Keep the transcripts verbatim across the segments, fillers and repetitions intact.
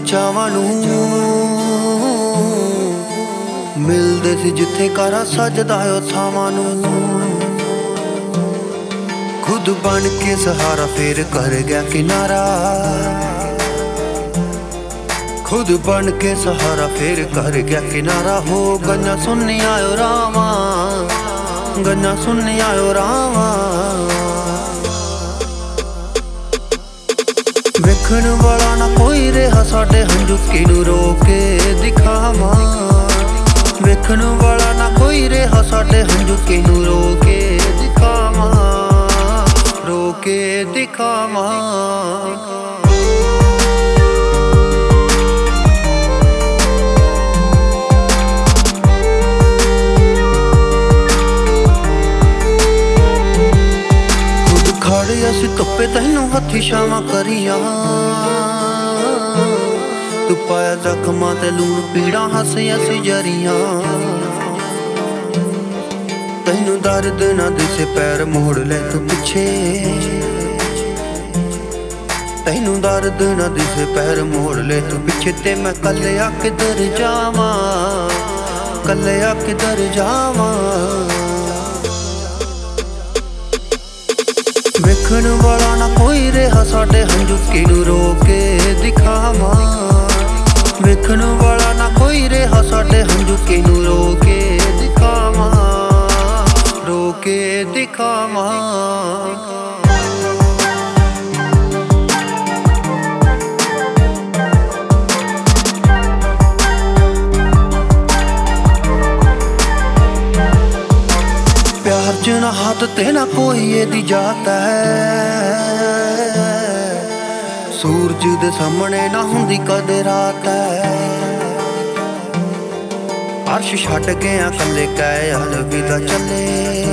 ਚਾਵਾਂ ਨੂੰ ਮਿਲਦੇ ਸੀ ਜਿੱਥੇ ਕਾਰਾ ਸਜਦਾ ਓ ਥਾਵਾਂ ਨੂੰ। खुद बन के सहारा फिर कर गया किनारा, खुद बन के सहारा फिर कर गया किनारा। हो गन्ना सुनने आयो रामा, गन्ना सुनने आयो रामा। वेखण वाला ना कोई रहा साडे हंझू किनू रोके दिखावा। वेखण वाला ना कोई रहा साडे हंझू किनू रोके दिखावा, रोके दिखावा। खुद खड़े असी धुप्पे तैनू हथी छावां करियां। तू पाया जख्मां ते लूण पीड़ां हसी असी जरियां। तैनू दर्द ना दिसे पैर मोड़ ले तू पिछे, तैनू दर्द ना दिसे पैर मोड़ ले तू पिछे। ते मैं कल्लिया किधर जावां, कल्लिया किधर जावां। वेखण वाला ना कोई रहा साडे हंझू किनू रोके दिखावा। वेखण वाला ना कोई रहा साडे हंझू किनू रोके दिखावा, रोके दिखावा। प्यार च ना हद ते ना कोई एदी जात है। सूरज दे सामने ना हुंदी कदे रात है। अर्श छड्ड गया कल्ले कै अलविदा चले,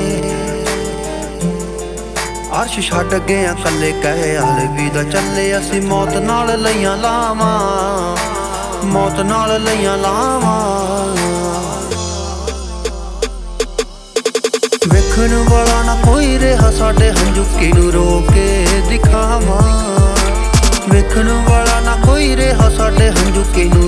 अर्श छड्ड गया कल्ले कै अलविदा चले। असी मौत नाल लईयां लावां, मौत नाल लईयां लावां। वेखण वाला ना कोई रहा साडे हंझू किनू रोके दिखावा। वेखण वाला ना कोई रहा साडे हंझू किनू